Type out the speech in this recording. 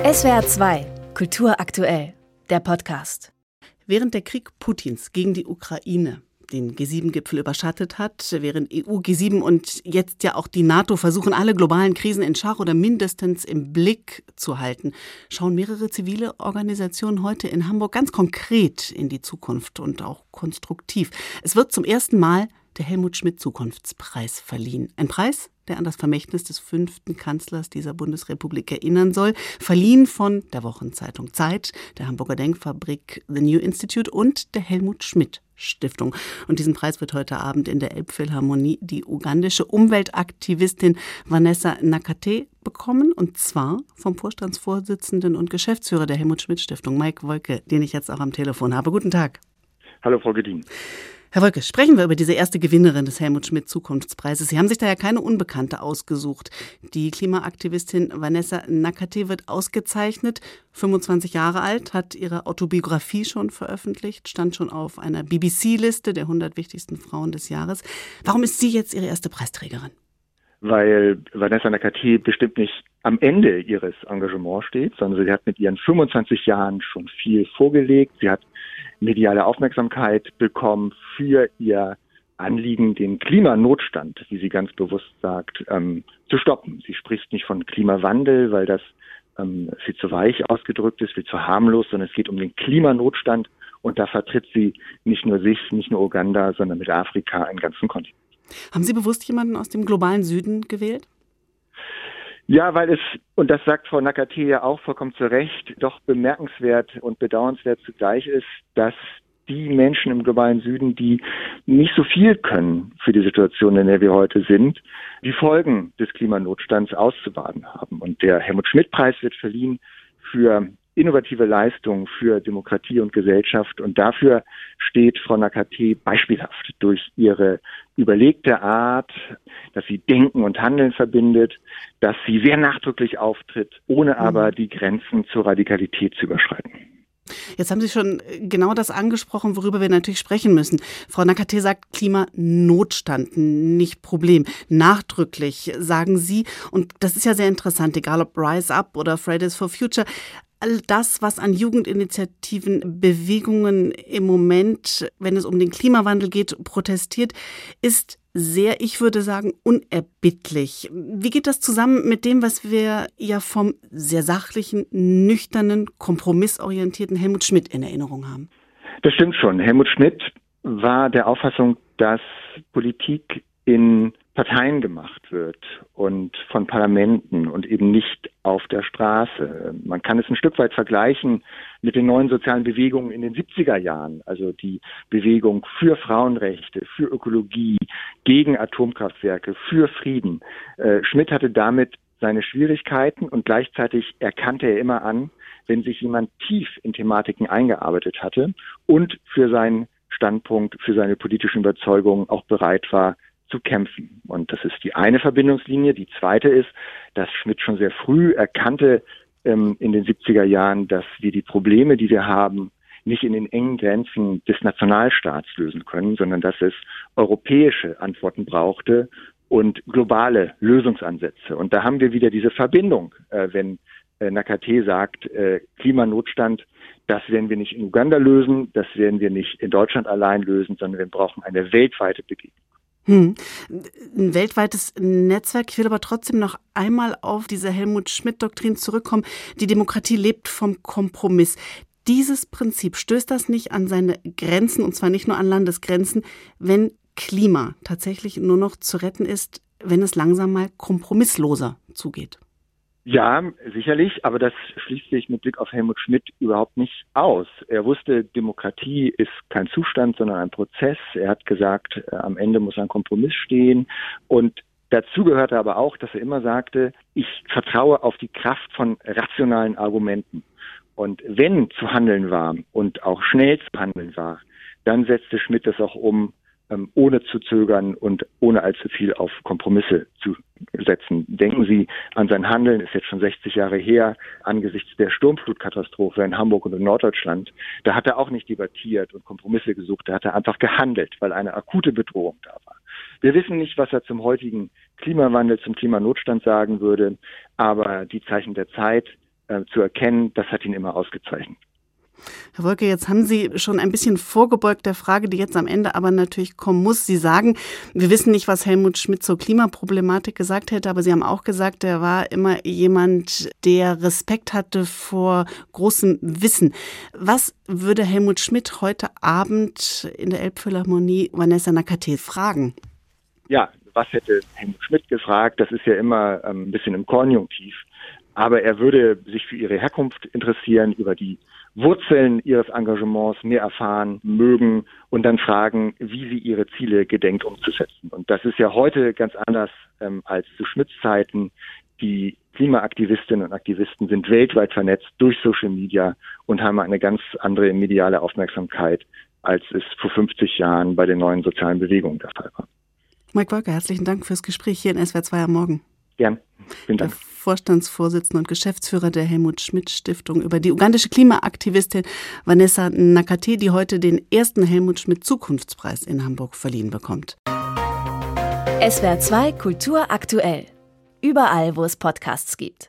SWR 2, Kultur aktuell, der Podcast. Während der Krieg Putins gegen die Ukraine den G7-Gipfel überschattet hat, während EU, G7 und jetzt ja auch die NATO versuchen, alle globalen Krisen in Schach oder mindestens im Blick zu halten, schauen mehrere zivile Organisationen heute in Hamburg ganz konkret in die Zukunft und auch konstruktiv. Es wird zum ersten Mal der Helmut-Schmidt-Zukunftspreis verliehen. Ein Preis, der an das Vermächtnis des 5. Kanzlers dieser Bundesrepublik erinnern soll, verliehen von der Wochenzeitung Zeit, der Hamburger Denkfabrik The New Institute und der Helmut-Schmidt-Stiftung. Und diesen Preis wird heute Abend in der Elbphilharmonie die ugandische Umweltaktivistin Vanessa Nakate bekommen, und zwar vom Vorstandsvorsitzenden und Geschäftsführer der Helmut-Schmidt-Stiftung, Mike Wolke, den ich jetzt auch am Telefon habe. Guten Tag. Hallo, Frau Gedin. Herr Wolke, sprechen wir über diese erste Gewinnerin des Helmut-Schmidt-Zukunftspreises. Sie haben sich da ja keine Unbekannte ausgesucht. Die Klimaaktivistin Vanessa Nakate wird ausgezeichnet. 25 Jahre alt, hat ihre Autobiografie schon veröffentlicht, stand schon auf einer BBC-Liste der 100 wichtigsten Frauen des Jahres. Warum ist sie jetzt Ihre erste Preisträgerin? Weil Vanessa Nakate bestimmt nicht am Ende ihres Engagements steht, sondern sie hat mit ihren 25 Jahren schon viel vorgelegt. Sie hat mediale Aufmerksamkeit bekommen für ihr Anliegen, den Klimanotstand, wie sie ganz bewusst sagt, zu stoppen. Sie spricht nicht von Klimawandel, weil das viel zu weich ausgedrückt ist, viel zu harmlos, sondern es geht um den Klimanotstand, und da vertritt sie nicht nur sich, nicht nur Uganda, sondern mit Afrika einen ganzen Kontinent. Haben Sie bewusst jemanden aus dem globalen Süden gewählt? Ja, weil es, und das sagt Frau Nakate ja auch vollkommen zu Recht, doch bemerkenswert und bedauernswert zugleich ist, dass die Menschen im globalen Süden, die nicht so viel können für die Situation, in der wir heute sind, die Folgen des Klimanotstands auszubaden haben. Und der Helmut-Schmidt-Preis wird verliehen für innovative Leistungen für Demokratie und Gesellschaft. Und dafür steht Frau Nakate beispielhaft durch ihre überlegte Art, dass sie Denken und Handeln verbindet, dass sie sehr nachdrücklich auftritt, ohne aber die Grenzen zur Radikalität zu überschreiten. Jetzt haben Sie schon genau das angesprochen, worüber wir natürlich sprechen müssen. Frau Nakate sagt Klimanotstand, nicht Problem. Nachdrücklich sagen Sie, und das ist ja sehr interessant, egal ob Rise Up oder Fridays for Future, all das, was an Jugendinitiativen, Bewegungen im Moment, wenn es um den Klimawandel geht, protestiert, ist sehr, ich würde sagen, unerbittlich. Wie geht das zusammen mit dem, was wir ja vom sehr sachlichen, nüchternen, kompromissorientierten Helmut Schmidt in Erinnerung haben? Das stimmt schon. Helmut Schmidt war der Auffassung, dass Politik in Parteien gemacht wird und von Parlamenten und eben nicht auf der Straße. Man kann es ein Stück weit vergleichen mit den neuen sozialen Bewegungen in den 70er Jahren, also die Bewegung für Frauenrechte, für Ökologie, gegen Atomkraftwerke, für Frieden. Schmidt hatte damit seine Schwierigkeiten, und gleichzeitig erkannte er immer an, wenn sich jemand tief in Thematiken eingearbeitet hatte und für seinen Standpunkt, für seine politischen Überzeugungen auch bereit war, zu kämpfen. Und das ist die eine Verbindungslinie. Die zweite ist, dass Schmidt schon sehr früh erkannte in den 70er Jahren, dass wir die Probleme, die wir haben, nicht in den engen Grenzen des Nationalstaats lösen können, sondern dass es europäische Antworten brauchte und globale Lösungsansätze. Und da haben wir wieder diese Verbindung, wenn Nakate sagt, Klimanotstand, das werden wir nicht in Uganda lösen, das werden wir nicht in Deutschland allein lösen, sondern wir brauchen eine weltweite Begegnung. Ein weltweites Netzwerk. Ich will aber trotzdem noch einmal auf diese Helmut-Schmidt-Doktrin zurückkommen. Die Demokratie lebt vom Kompromiss. Dieses Prinzip, stößt das nicht an seine Grenzen, und zwar nicht nur an Landesgrenzen, wenn Klima tatsächlich nur noch zu retten ist, wenn es langsam mal kompromissloser zugeht? Ja, sicherlich, aber das schließt sich mit Blick auf Helmut Schmidt überhaupt nicht aus. Er wusste, Demokratie ist kein Zustand, sondern ein Prozess. Er hat gesagt, am Ende muss ein Kompromiss stehen. Und dazu gehörte aber auch, dass er immer sagte, ich vertraue auf die Kraft von rationalen Argumenten. Und wenn zu handeln war und auch schnell zu handeln war, dann setzte Schmidt das auch um, ohne zu zögern und ohne allzu viel auf Kompromisse zu setzen. Denken Sie an sein Handeln, ist jetzt schon 60 Jahre her, angesichts der Sturmflutkatastrophe in Hamburg und in Norddeutschland. Da hat er auch nicht debattiert und Kompromisse gesucht, da hat er einfach gehandelt, weil eine akute Bedrohung da war. Wir wissen nicht, was er zum heutigen Klimawandel, zum Klimanotstand sagen würde, aber die Zeichen der Zeit zu erkennen, das hat ihn immer ausgezeichnet. Herr Wolke, jetzt haben Sie schon ein bisschen vorgebeugt der Frage, die jetzt am Ende aber natürlich kommen muss. Sie sagen, wir wissen nicht, was Helmut Schmidt zur Klimaproblematik gesagt hätte, aber Sie haben auch gesagt, er war immer jemand, der Respekt hatte vor großem Wissen. Was würde Helmut Schmidt heute Abend in der Elbphilharmonie Vanessa Nakate fragen? Ja, was hätte Helmut Schmidt gefragt? Das ist ja immer ein bisschen im Konjunktiv. Aber er würde sich für ihre Herkunft interessieren, über die Wurzeln ihres Engagements mehr erfahren mögen und dann fragen, wie sie ihre Ziele gedenkt umzusetzen. Und das ist ja heute ganz anders als zu Schmidts Zeiten. Die Klimaaktivistinnen und Aktivisten sind weltweit vernetzt durch Social Media und haben eine ganz andere mediale Aufmerksamkeit, als es vor 50 Jahren bei den neuen sozialen Bewegungen der Fall war. Mike Wolke, herzlichen Dank fürs Gespräch hier in SWR 2 am Morgen. Gern. Vielen Dank. Der Vorstandsvorsitzende und Geschäftsführer der Helmut Schmidt Stiftung über die ugandische Klimaaktivistin Vanessa Nakate, die heute den ersten Helmut Schmidt Zukunftspreis in Hamburg verliehen bekommt. SWR 2 Kultur aktuell. Überall, wo es Podcasts gibt.